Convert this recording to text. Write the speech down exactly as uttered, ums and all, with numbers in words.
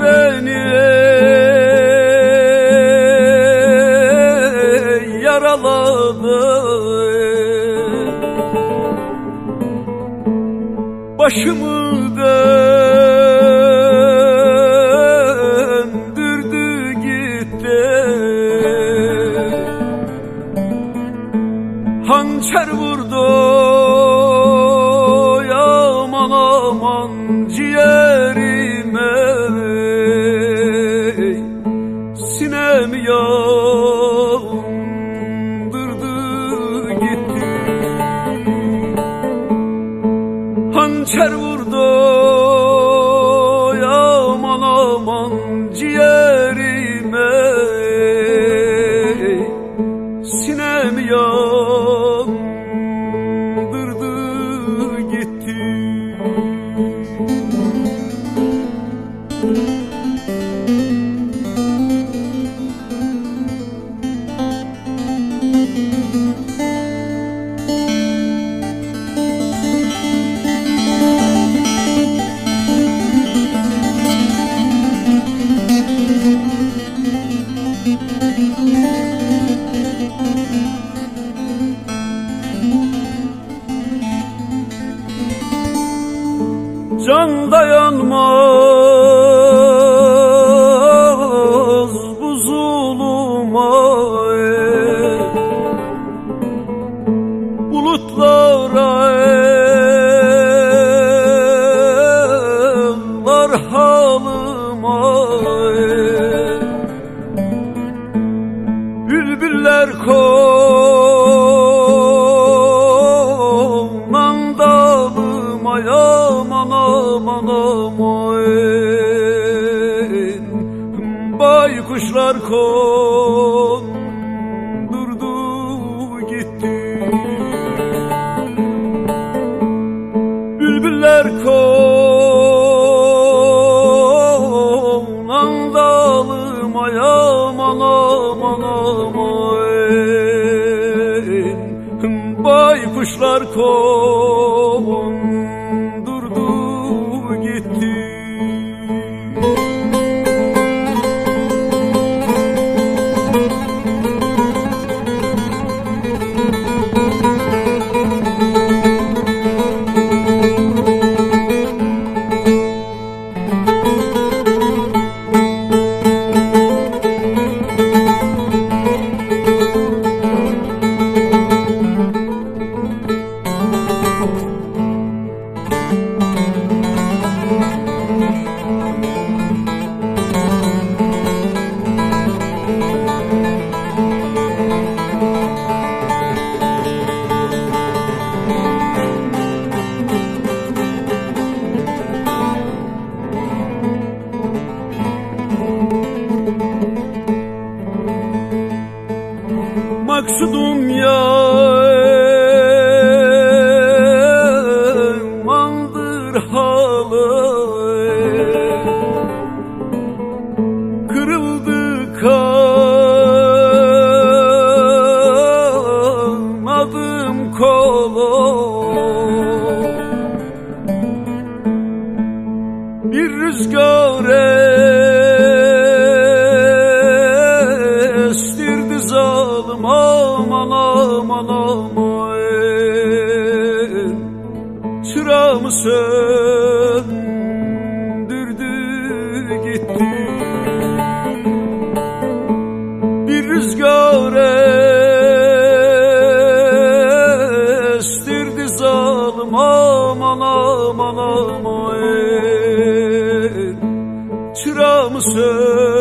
beni yaraladı, başımı döndürdü gitti. Hançer vurdu aman aman ciğerime, sinemi yandırdı gitti. Hançer vurdu aman aman ciğerime, sinemi yandırdı gitti. Can dayanmaz bu zuluma, bulutlara eller halıma. Bülbüller konan dalıma, aman aman aman. Baykuşlar kondurdu gitti. Bülbüller konan dalıma, aman aman aman. Baykuşlar kondurdu gitti. Maksudum yamandır halı, kırıldı kanadım kolum. Bir rüzgar estirdi zalim, aman aman aman. Çırağımı söndürdü gitti. Bir rüzgar estirdi zalim, aman aman aman. Çırağımı söndürdü